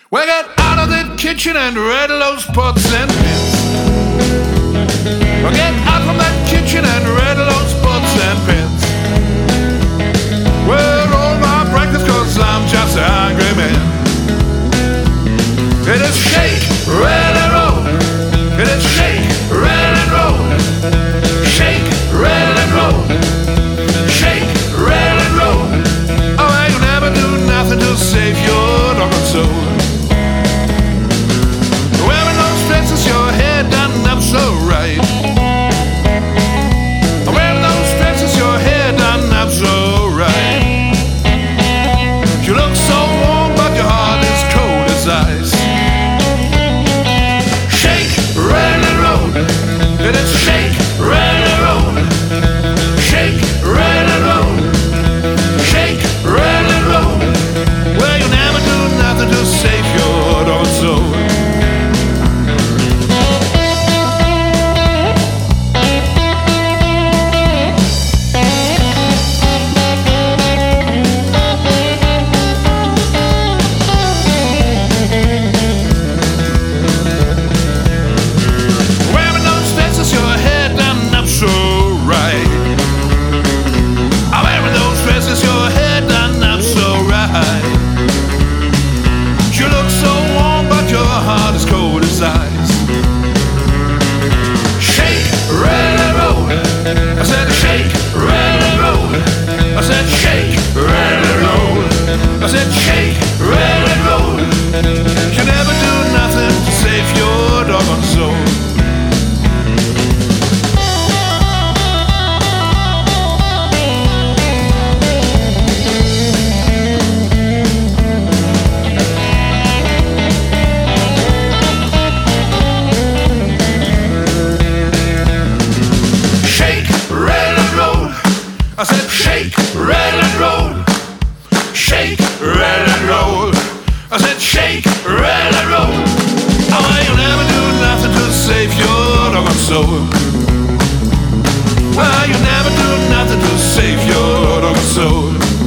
Well, get out of the kitchen and rattle those pots and pans. Well, get out from that kitchen and rattle those pots and pans. Well, roll my breakfast 'cause I'm just a hungry man. It is shake, rattle and roll. It is shake, rattle and roll. Shake, rattle and roll. Shake, rattle and roll. Oh, I will never do nothing to save your doggone soul. Wearing those dresses, your hair done up so right. Wearing those dresses, your hair done up so right. You look so warm, but your heart is cold as ice. Shake, rattle and roll. It is shake, rattle and roll. Shake, rattle and roll. Shake, rattle and roll. Well, you never do nothing to save your doggone soul. Wearing those dresses, your hair done up so right. I'm wearing those dresses, your hair done up so right. You look so warm, but your heart is cold as ice. Shake, rattle and roll. I said shake, rattle and roll. I said shake, rattle and roll. I said shake, rattle and roll. You never do nothing to save your doggone soul. Shake, rattle and roll. I said shake, rattle and roll. Shake, rattle and roll. I said shake, rattle and roll. Oh, well, you'll never do nothing to save your doggone soul. Well, you never do nothing to save your doggone soul.